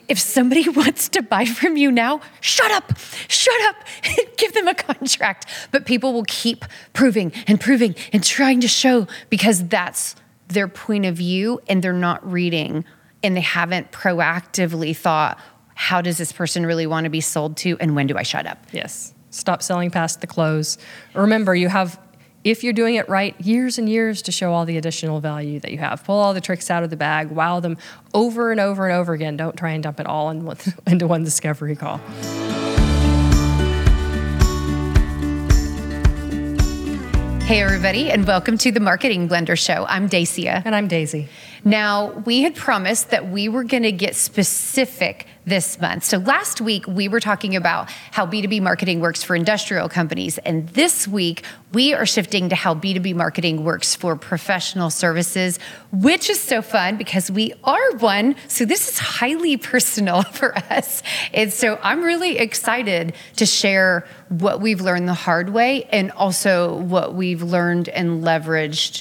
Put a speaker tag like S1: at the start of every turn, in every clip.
S1: if somebody wants to buy from you now, shut up, give them a contract. But people will keep proving and trying to show because that's their point of view and they're not reading and they haven't proactively thought, how does this person really want to be sold to and when do I shut up?
S2: Yes. Stop selling past the close. Remember, you have, if you're doing it right, years and years to show all the additional value that you have. Pull all the tricks out of the bag, wow them over and over and over again. Don't try and dump it all into one discovery call.
S1: Hey, everybody, and welcome to the Marketing Blender Show. I'm Dacia.
S2: And I'm Daisy.
S1: Now, we had promised that we were going to get specific this month. So last week, we were talking about how B2B marketing works for industrial companies. And this week, we are shifting to how B2B marketing works for professional services, which is so fun because we are one. So this is highly personal for us. And so I'm really excited to share what we've learned the hard way and also what we've learned and leveraged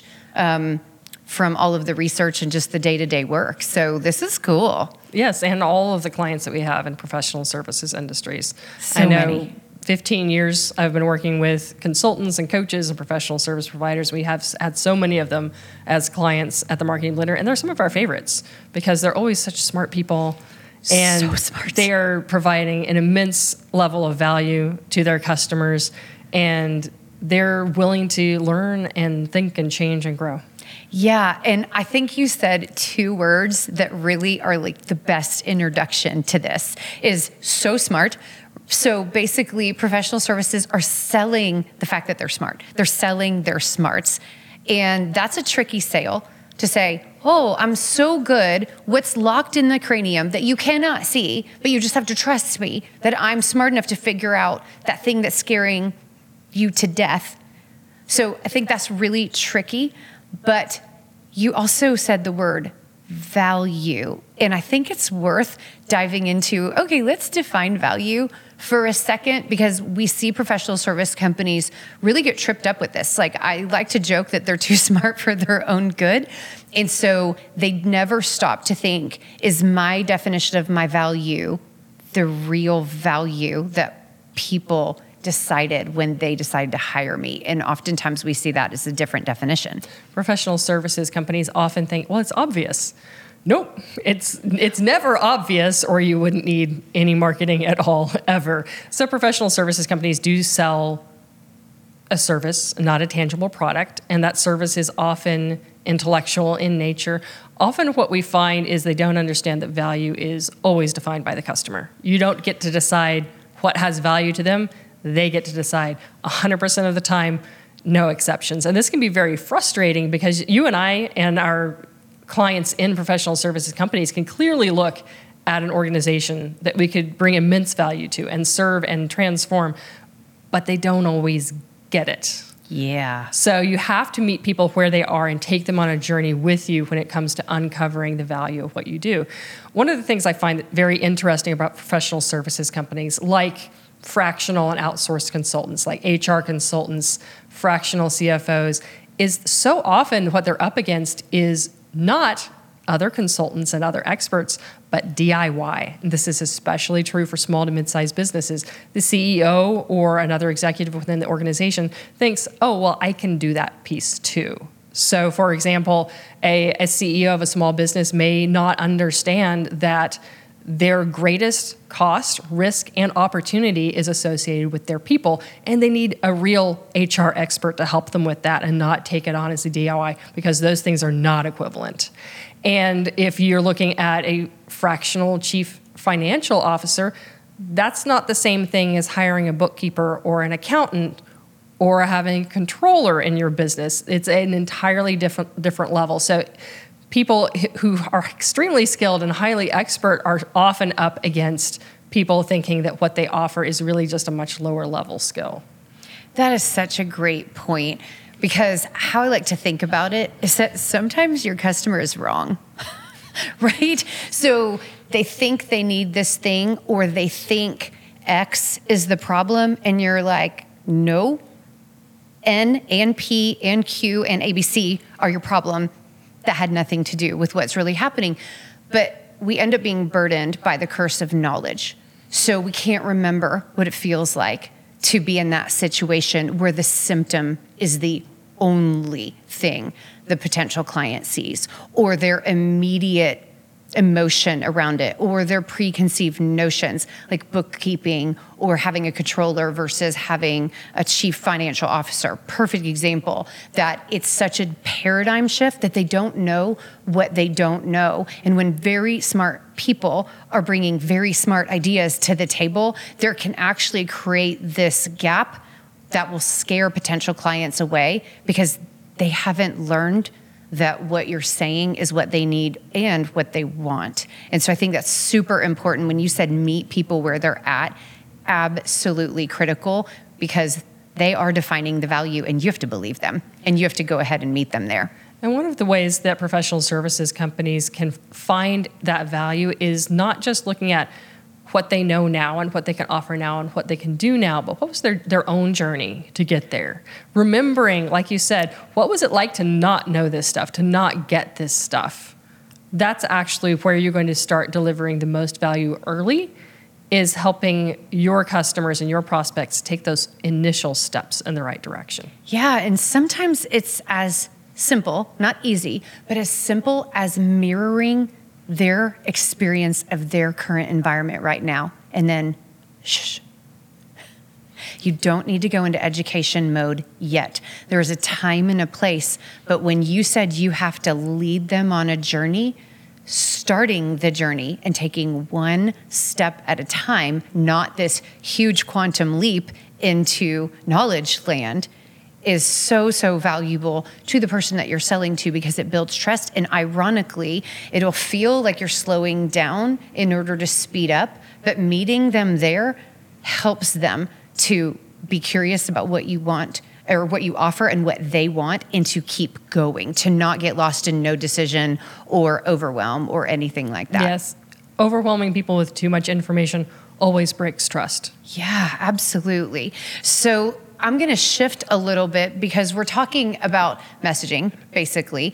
S1: from all of the research and just the day-to-day work. So this is cool.
S2: Yes, and all of the clients that we have in professional services industries.
S1: So
S2: I know
S1: many.
S2: 15 years I've been working with consultants and coaches and professional service providers. We have had so many of them as clients at the Marketing Blender, and they're some of our favorites because they're always such smart people. And
S1: so smart.
S2: They are providing an immense level of value to their customers, and they're willing to learn and think and change and grow.
S1: Yeah, and I think you said two words that really are like the best introduction to this is so smart. So basically, professional services are selling the fact that they're smart. They're selling their smarts. And that's a tricky sale to say, oh, I'm so good. What's locked in the cranium that you cannot see, but you just have to trust me that I'm smart enough to figure out that thing that's scaring you to death. So I think that's really tricky. But you also said the word value. And I think it's worth diving into, okay, let's define value for a second because we see professional service companies really get tripped up with this. Like I like to joke that they're too smart for their own good. And so they never stop to think, is my definition of my value the real value that people decided when they decided to hire me? And oftentimes we see that as a different definition.
S2: Professional services companies often think, well, it's obvious. Nope, it's never obvious, or you wouldn't need any marketing at all, ever. So professional services companies do sell a service, not a tangible product, and that service is often intellectual in nature. Often what we find is they don't understand that value is always defined by the customer. You don't get to decide what has value to them. They get to decide 100% of the time, no exceptions. And this can be very frustrating because you and I and our clients in professional services companies can clearly look at an organization that we could bring immense value to and serve and transform, but they don't always get it.
S1: Yeah.
S2: So you have to meet people where they are and take them on a journey with you when it comes to uncovering the value of what you do. One of the things I find very interesting about professional services companies like fractional and outsourced consultants, like HR consultants, fractional CFOs, is so often what they're up against is not other consultants and other experts, but DIY. And this is especially true for small to mid-sized businesses. The CEO or another executive within the organization thinks, oh, well, I can do that piece too. So, for example, a CEO of a small business may not understand that their greatest cost, risk, and opportunity is associated with their people, and they need a real HR expert to help them with that and not take it on as a DIY because those things are not equivalent. And if you're looking at a fractional chief financial officer, that's not the same thing as hiring a bookkeeper or an accountant or having a controller in your business. It's an entirely different level. So people who are extremely skilled and highly expert are often up against people thinking that what they offer is really just a much lower level skill.
S1: That is such a great point because how I like to think about it is that sometimes your customer is wrong, right? So they think they need this thing or they think X is the problem and you're like, no, N and P and Q and ABC are your problem. That had nothing to do with what's really happening. But we end up being burdened by the curse of knowledge. So we can't remember what it feels like to be in that situation where the symptom is the only thing the potential client sees, or their immediate emotion around it, or their preconceived notions, like bookkeeping or having a controller versus having a chief financial officer. Perfect example that it's such a paradigm shift that they don't know what they don't know. And when very smart people are bringing very smart ideas to the table, there can actually create this gap that will scare potential clients away because they haven't learned that what you're saying is what they need and what they want. And so I think that's super important. When you said meet people where they're at, absolutely critical, because they are defining the value and you have to believe them and you have to go ahead and meet them there.
S2: And one of the ways that professional services companies can find that value is not just looking at what they know now and what they can offer now and what they can do now, but what was their own journey to get there? Remembering, like you said, what was it like to not know this stuff, to not get this stuff? That's actually where you're going to start delivering the most value early, is helping your customers and your prospects take those initial steps in the right direction.
S1: Yeah, and sometimes it's as simple, not easy, but as simple as mirroring their experience of their current environment right now. And then, shh. You don't need to go into education mode yet. There is a time and a place, but when you said you have to lead them on a journey, starting the journey and taking one step at a time, not this huge quantum leap into knowledge land, is so, so valuable to the person that you're selling to because it builds trust. And ironically, it'll feel like you're slowing down in order to speed up, but meeting them there helps them to be curious about what you want or what you offer and what they want, and to keep going, to not get lost in no decision or overwhelm or anything like that.
S2: Yes. Overwhelming people with too much information always breaks trust.
S1: Yeah, absolutely. So I'm going to shift a little bit because we're talking about messaging, basically.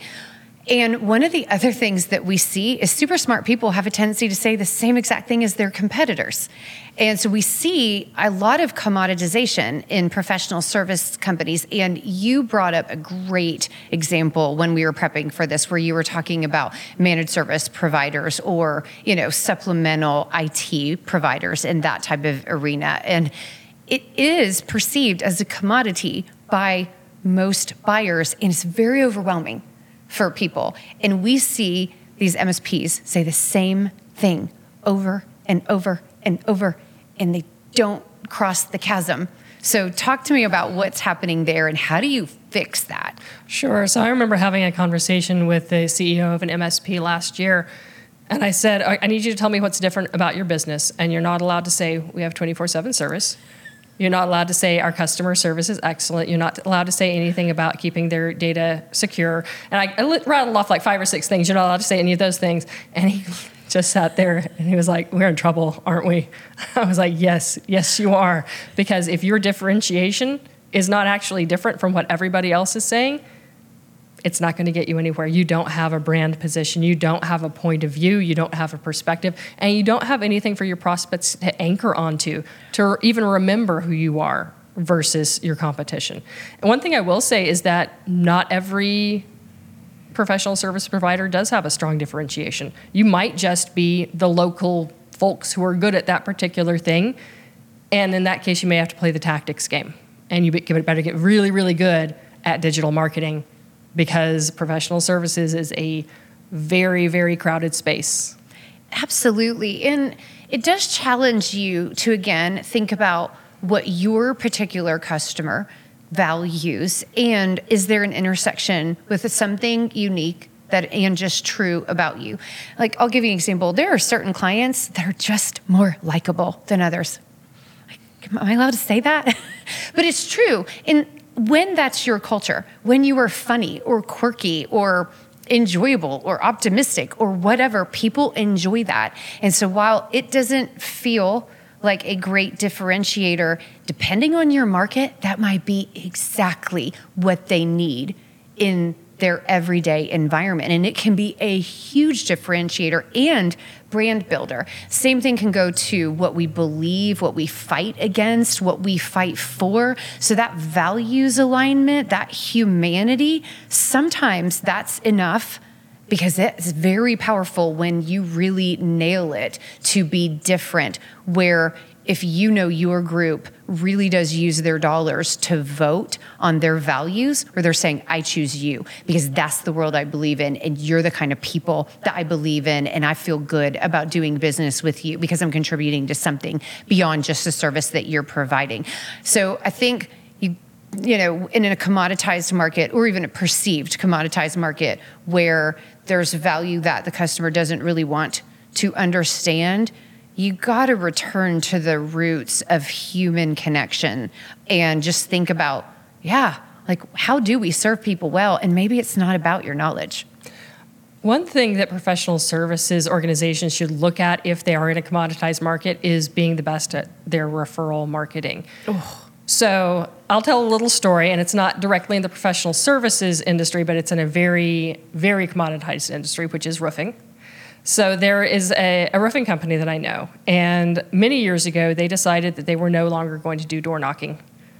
S1: And one of the other things that we see is super smart people have a tendency to say the same exact thing as their competitors. And so we see a lot of commoditization in professional service companies. And you brought up a great example when we were prepping for this, where you were talking about managed service providers or, supplemental IT providers in that type of arena. And it is perceived as a commodity by most buyers, and it's very overwhelming for people. And we see these MSPs say the same thing over and over and over, and they don't cross the chasm. So talk to me about what's happening there and how do you fix that?
S2: Sure. So I remember having a conversation with the CEO of an MSP last year, and I said, I need you to tell me what's different about your business. And you're not allowed to say we have 24/7 service. You're not allowed to say our customer service is excellent. You're not allowed to say anything about keeping their data secure. And I rattled off like 5 or 6 things. You're not allowed to say any of those things. And he just sat there and he was like, we're in trouble, aren't we? I was like, yes, you are. Because if your differentiation is not actually different from what everybody else is saying, it's not going to get you anywhere. You don't have a brand position. You don't have a point of view. You don't have a perspective. And you don't have anything for your prospects to anchor onto, to even remember who you are versus your competition. And one thing I will say is that not every professional service provider does have a strong differentiation. You might just be the local folks who are good at that particular thing. And in that case, you may have to play the tactics game. And you better get really, really good at digital marketing, because professional services is a very, very crowded space.
S1: Absolutely. And it does challenge you to, again, think about what your particular customer values, and is there an intersection with something unique and just true about you. Like, I'll give you an example. There are certain clients that are just more likable than others. Am I allowed to say that? But it's true. And when that's your culture, when you are funny or quirky or enjoyable or optimistic or whatever, people enjoy that. And so while it doesn't feel like a great differentiator, depending on your market, that might be exactly what they need in their everyday environment. And it can be a huge differentiator and brand builder. Same thing can go to what we believe, what we fight against, what we fight for. So that values alignment, that humanity, sometimes that's enough, because it's very powerful when you really nail it to be different, where if you know your group really does use their dollars to vote on their values, or they're saying, I choose you because that's the world I believe in, and you're the kind of people that I believe in, and I feel good about doing business with you because I'm contributing to something beyond just the service that you're providing. So I think you know, in a commoditized market, or even a perceived commoditized market where there's value that the customer doesn't really want to understand, you got to return to the roots of human connection and just think about, like, how do we serve people well? And maybe it's not about your knowledge.
S2: One thing that professional services organizations should look at if they are in a commoditized market is being the best at their referral marketing. Oh. So I'll tell a little story, and it's not directly in the professional services industry, but it's in a very, very commoditized industry, which is roofing. So there is a roofing company that I know, and many years ago, they decided that they were no longer going to do door knocking.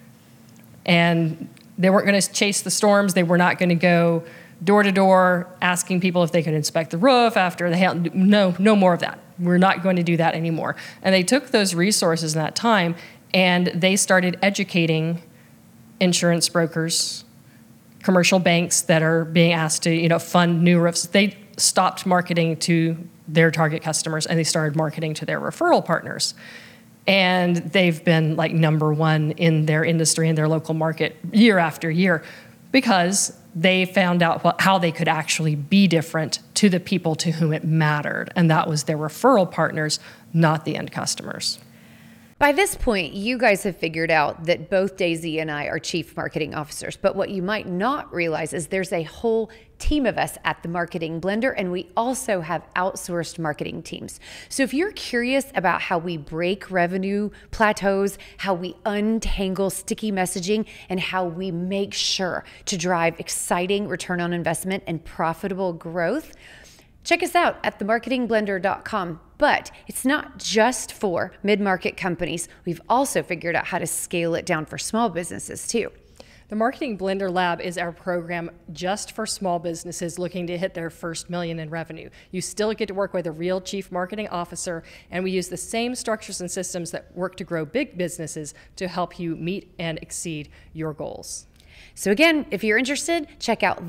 S2: And they weren't going to chase the storms. They were not going to go door to door asking people if they could inspect the roof after the hail. No more of that. We're not going to do that anymore. And they took those resources in that time, and they started educating insurance brokers, commercial banks that are being asked to, fund new roofs. They stopped marketing to their target customers, and they started marketing to their referral partners. And they've been like number one in their industry, in their local market, year after year, because they found out how they could actually be different to the people to whom it mattered. And that was their referral partners, not the end customers.
S1: By this point, you guys have figured out that both Daisy and I are chief marketing officers, but what you might not realize is there's a whole team of us at the Marketing Blender, and we also have outsourced marketing teams. So if you're curious about how we break revenue plateaus, how we untangle sticky messaging, and how we make sure to drive exciting return on investment and profitable growth, check us out at themarketingblender.com. But it's not just for mid-market companies. We've also figured out how to scale it down for small businesses too.
S2: The Marketing Blender Lab is our program just for small businesses looking to hit their first $1 million in revenue. You still get to work with a real chief marketing officer, and we use the same structures and systems that work to grow big businesses to help you meet and exceed your goals.
S1: So again, if you're interested, check out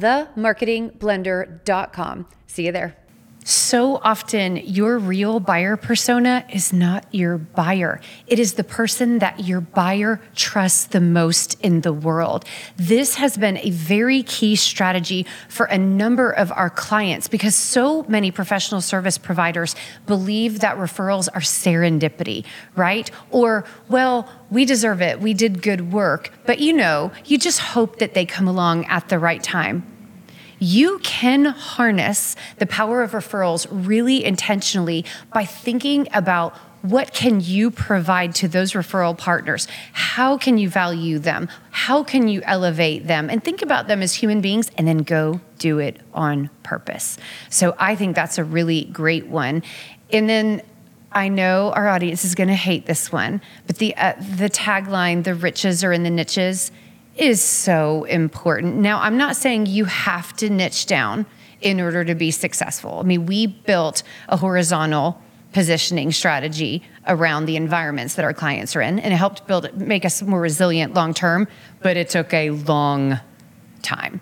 S1: themarketingblender.com. See you there. So often, your real buyer persona is not your buyer. It is the person that your buyer trusts the most in the world. This has been a very key strategy for a number of our clients because so many professional service providers believe that referrals are serendipity, right? Or, well, we deserve it. We did good work. But you just hope that they come along at the right time. You can harness the power of referrals really intentionally by thinking about what can you provide to those referral partners? How can you value them? How can you elevate them? And think about them as human beings and then go do it on purpose. So I think that's a really great one. And then I know our audience is going to hate this one, but the tagline, the riches are in the niches, is so important. Now, I'm not saying you have to niche down in order to be successful. I mean, we built a horizontal positioning strategy around the environments that our clients are in, and it helped make us more resilient long term, but it took a long time.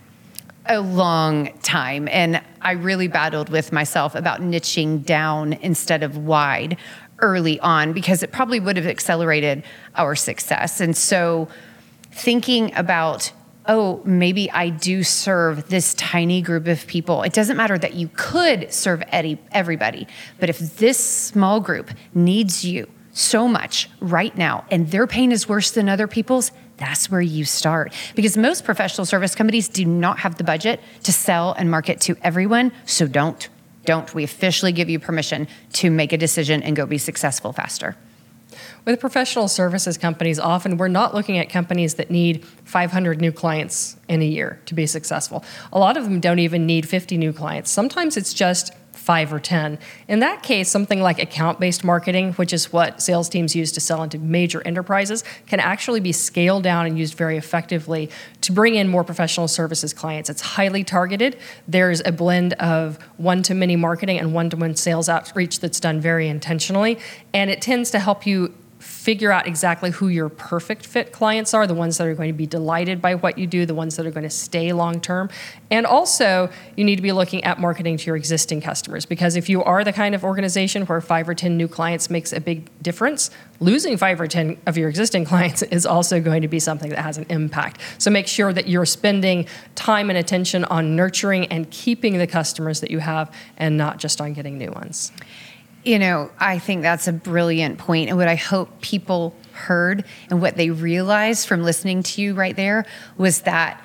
S1: And I really battled with myself about niching down instead of wide early on because it probably would have accelerated our success. And so thinking about, maybe I do serve this tiny group of people. It doesn't matter that you could serve everybody, but if this small group needs you so much right now and their pain is worse than other people's, that's where you start. Because most professional service companies do not have the budget to sell and market to everyone, so don't. We officially give you permission to make a decision and go be successful faster.
S2: With professional services companies, often we're not looking at companies that need 500 new clients in a year to be successful. A lot of them don't even need 50 new clients. Sometimes it's just 5 or 10. In that case, something like account-based marketing, which is what sales teams use to sell into major enterprises, can actually be scaled down and used very effectively to bring in more professional services clients. It's highly targeted. There's a blend of one-to-many marketing and one-to-one sales outreach that's done very intentionally, and it tends to help you figure out exactly who your perfect fit clients are, the ones that are going to be delighted by what you do, the ones that are going to stay long term. And also, you need to be looking at marketing to your existing customers, because if you are the kind of organization where 5 or 10 new clients makes a big difference, losing 5 or 10 of your existing clients is also going to be something that has an impact. So make sure that you're spending time and attention on nurturing and keeping the customers that you have, and not just on getting new ones.
S1: You know, I think that's a brilliant point. And what I hope people heard and what they realized from listening to you right there was that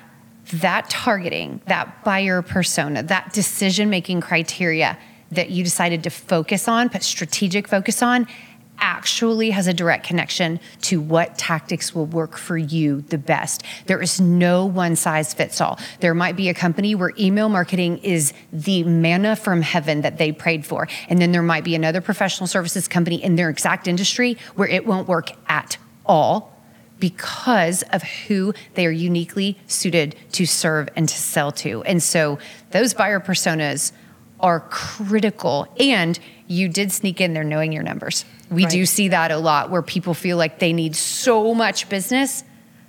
S1: targeting, that buyer persona, that decision-making criteria that you decided to focus on, put strategic focus on, actually has a direct connection to what tactics will work for you the best. There is no one size fits all. There might be a company where email marketing is the manna from heaven that they prayed for. And then there might be another professional services company in their exact industry where it won't work at all because of who they are uniquely suited to serve and to sell to. And so those buyer personas are critical. And you did sneak in there knowing your numbers. We do see that a lot where people feel like they need so much business.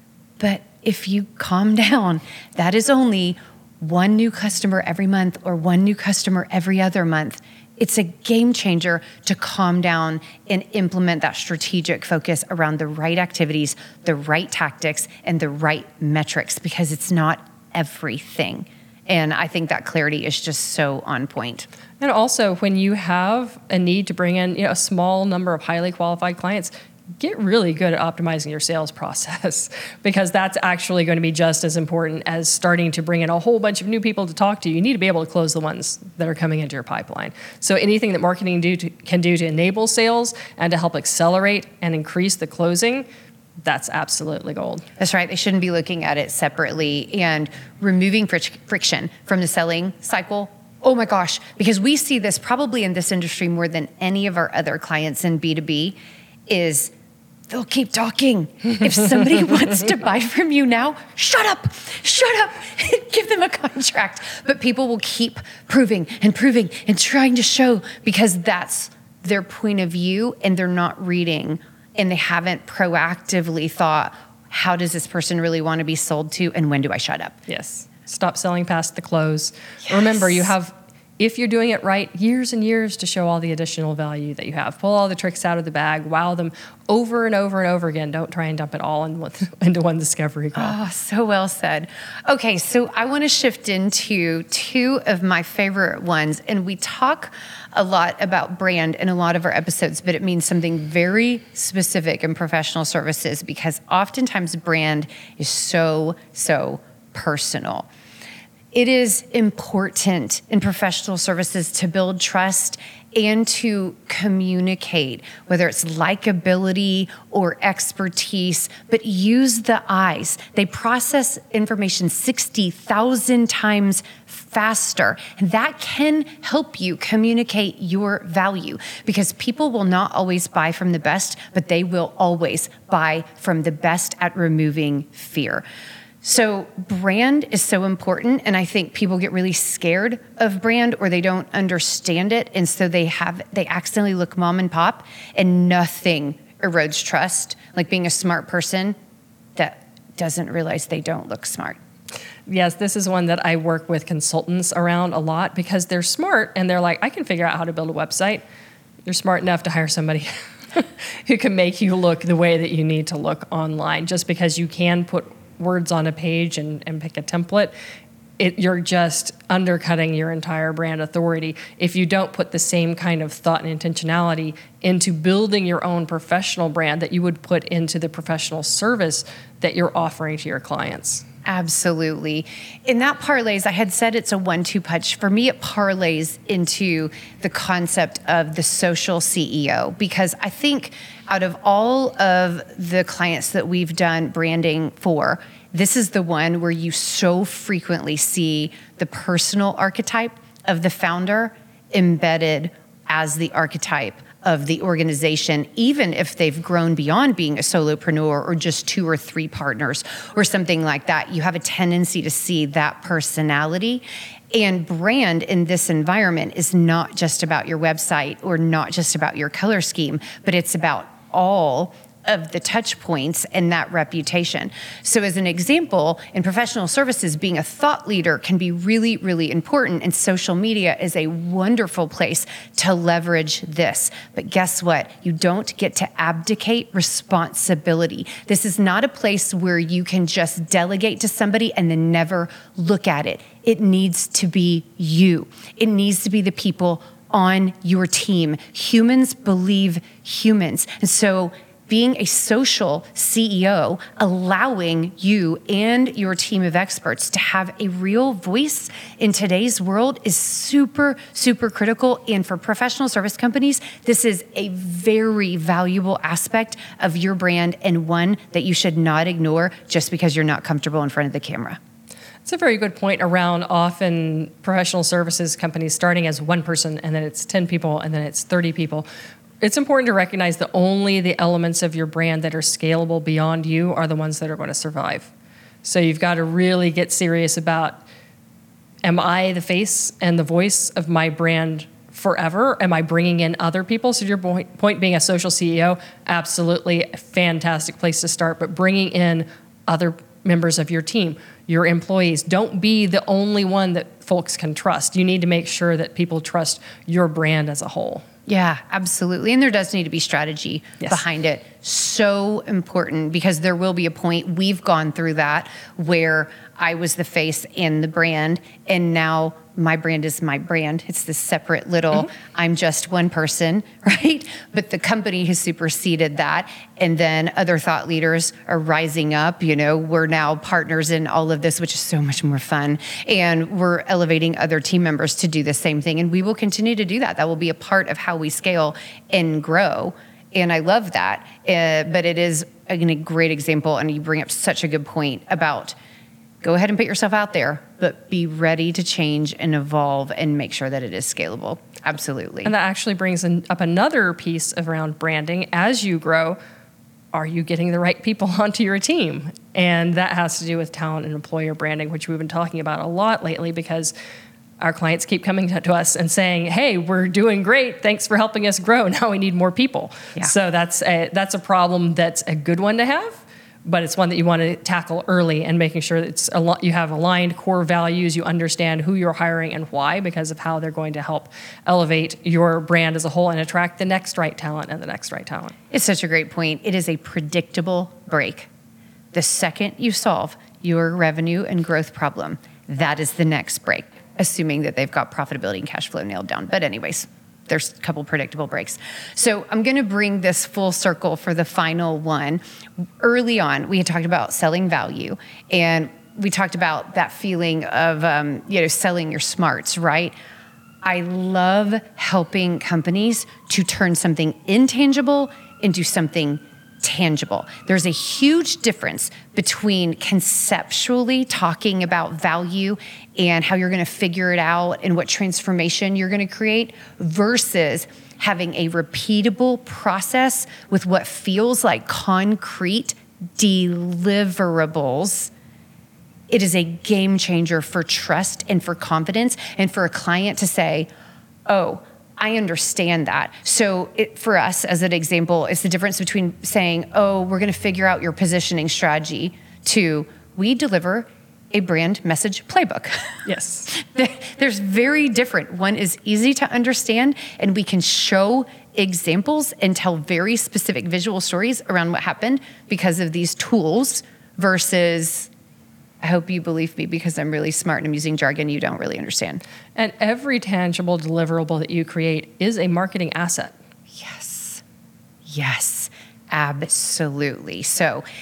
S1: But if you calm down, that is only one new customer every month or one new customer every other month. It's a game changer to calm down and implement that strategic focus around the right activities, the right tactics, and the right metrics, because it's not everything. And I think that clarity is just so on point.
S2: And also, when you have a need to bring in a small number of highly qualified clients, get really good at optimizing your sales process, because that's actually going to be just as important as starting to bring in a whole bunch of new people to talk to. You need to be able to close the ones that are coming into your pipeline. So anything that marketing can do to enable sales and to help accelerate and increase the closing, that's absolutely gold.
S1: That's right. They shouldn't be looking at it separately, and removing friction from the selling cycle. Oh my gosh, because we see this probably in this industry more than any of our other clients in B2B is they'll keep talking. If somebody wants to buy from you now, shut up, give them a contract. But people will keep proving and trying to show, because that's their point of view, and they're not reading, and they haven't proactively thought, how does this person really want to be sold to, and when do I shut up?
S2: Yes. Stop selling past the close.
S1: Yes.
S2: Remember, you have, if you're doing it right, years and years to show all the additional value that you have. Pull all the tricks out of the bag, wow them over and over and over again. Don't try and dump it all into one discovery call.
S1: Oh, so well said. Okay, so I want to shift into two of my favorite ones. And we talk a lot about brand in a lot of our episodes, but it means something very specific in professional services, because oftentimes brand is so personal. It is important in professional services to build trust and to communicate, whether it's likability or expertise, but use the eyes. They process information 60,000 times faster. And that can help you communicate your value, because people will not always buy from the best, but they will always buy from the best at removing fear. So brand is so important, and I think people get really scared of brand, or they don't understand it, and so they accidentally look mom and pop, and nothing erodes trust like being a smart person that doesn't realize they don't look smart.
S2: Yes, this is one that I work with consultants around a lot, because they're smart and they're like, I can figure out how to build a website. You're smart enough to hire somebody who can make you look the way that you need to look online. Just because you can put words on a page and pick a template, you're just undercutting your entire brand authority if you don't put the same kind of thought and intentionality into building your own professional brand that you would put into the professional service that you're offering to your clients.
S1: Absolutely. And that parlays, I had said it's a 1-2 punch. For me, it parlays into the concept of the social CEO, because I think out of all of the clients that we've done branding for, this is the one where you so frequently see the personal archetype of the founder embedded as the archetype of the organization, even if they've grown beyond being a solopreneur or just 2 or 3 partners or something like that. You have a tendency to see that personality. And brand in this environment is not just about your website or not just about your color scheme, but it's about all of the touch points and that reputation. So as an example, in professional services, being a thought leader can be really, really important, and social media is a wonderful place to leverage this. But guess what? You don't get to abdicate responsibility. This is not a place where you can just delegate to somebody and then never look at it. It needs to be you. It needs to be the people on your team. Humans believe humans. And so being a social CEO, allowing you and your team of experts to have a real voice in today's world is super, super critical. And for professional service companies, this is a very valuable aspect of your brand, and one that you should not ignore just because you're not comfortable in front of the camera.
S2: It's a very good point around often professional services companies starting as one person, and then it's 10 people, and then it's 30 people. It's important to recognize that only the elements of your brand that are scalable beyond you are the ones that are going to survive. So you've got to really get serious about, am I the face and the voice of my brand forever? Am I bringing in other people? So your point being a social CEO, absolutely a fantastic place to start, but bringing in other members of your team, your employees. Don't be the only one that folks can trust. You need to make sure that people trust your brand as a whole.
S1: Yeah, absolutely. And there does need to be strategy behind it. So important, because there will be a point, we've gone through that, where I was the face and the brand, and now my brand is my brand. It's this separate little, I'm just one person, right? But the company has superseded that. And then other thought leaders are rising up. You know, we're now partners in all of this, which is so much more fun. And we're elevating other team members to do the same thing. And we will continue to do that. That will be a part of how we scale and grow. And I love that. But it is a great example. And you bring up such a good point about, go ahead and put yourself out there, but be ready to change and evolve and make sure that it is scalable. Absolutely.
S2: And that actually brings up another piece around branding. As you grow, are you getting the right people onto your team? And that has to do with talent and employer branding, which we've been talking about a lot lately, because our clients keep coming to us and saying, hey, we're doing great. Thanks for helping us grow. Now we need more people. Yeah. So that's a problem that's a good one to have. But it's one that you want to tackle early, and making sure that you have aligned core values, you understand who you're hiring and why, because of how they're going to help elevate your brand as a whole and attract the next right talent and the next right talent.
S1: It's such a great point. It is a predictable break. The second you solve your revenue and growth problem, that is the next break, assuming that they've got profitability and cash flow nailed down. But anyways, there's a couple predictable breaks. So I'm going to bring this full circle for the final one. Early on, we had talked about selling value, and we talked about that feeling of, selling your smarts, right? I love helping companies to turn something intangible into something tangible. There's a huge difference between conceptually talking about value and how you're going to figure it out and what transformation you're going to create versus having a repeatable process with what feels like concrete deliverables. It is a game changer for trust and for confidence, and for a client to say, oh, I understand that. So for us, as an example, it's the difference between saying, oh, we're going to figure out your positioning strategy, to we deliver a brand message playbook.
S2: Yes.
S1: There's very different. One is easy to understand, and we can show examples and tell very specific visual stories around what happened because of these tools, versus, I hope you believe me because I'm really smart and I'm using jargon you don't really understand.
S2: And every tangible deliverable that you create is a marketing asset.
S1: Yes, absolutely. So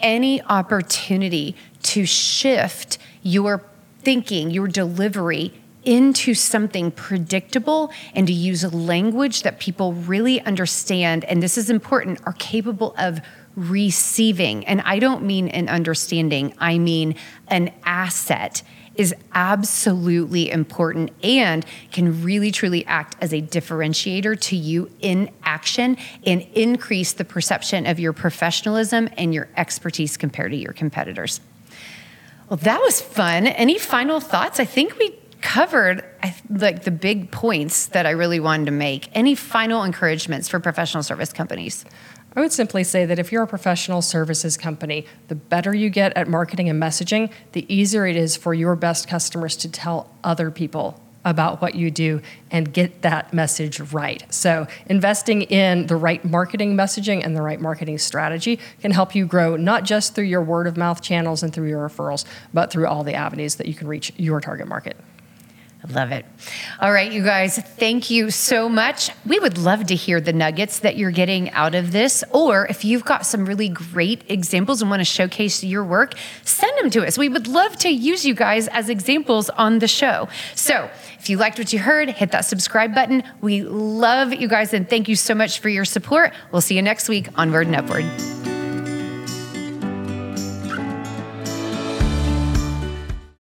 S1: any opportunity to shift your thinking, your delivery into something predictable and to use language that people really understand, and this is important, are capable of receiving. And I don't mean an understanding, I mean an asset is absolutely important and can really truly act as a differentiator to you in action and increase the perception of your professionalism and your expertise compared to your competitors. Well, that was fun. Any final thoughts? I think we covered like the big points that I really wanted to make. Any final encouragements for professional service companies?
S2: I would simply say that if you're a professional services company, the better you get at marketing and messaging, the easier it is for your best customers to tell other people about what you do and get that message right. So investing in the right marketing messaging and the right marketing strategy can help you grow not just through your word of mouth channels and through your referrals, but through all the avenues that you can reach your target market.
S1: I love it. All right, you guys, thank you so much. We would love to hear the nuggets that you're getting out of this, or if you've got some really great examples and want to showcase your work, send them to us. We would love to use you guys as examples on the show. So if you liked what you heard, hit that subscribe button. We love you guys, and thank you so much for your support. We'll see you next week. Onward and upward.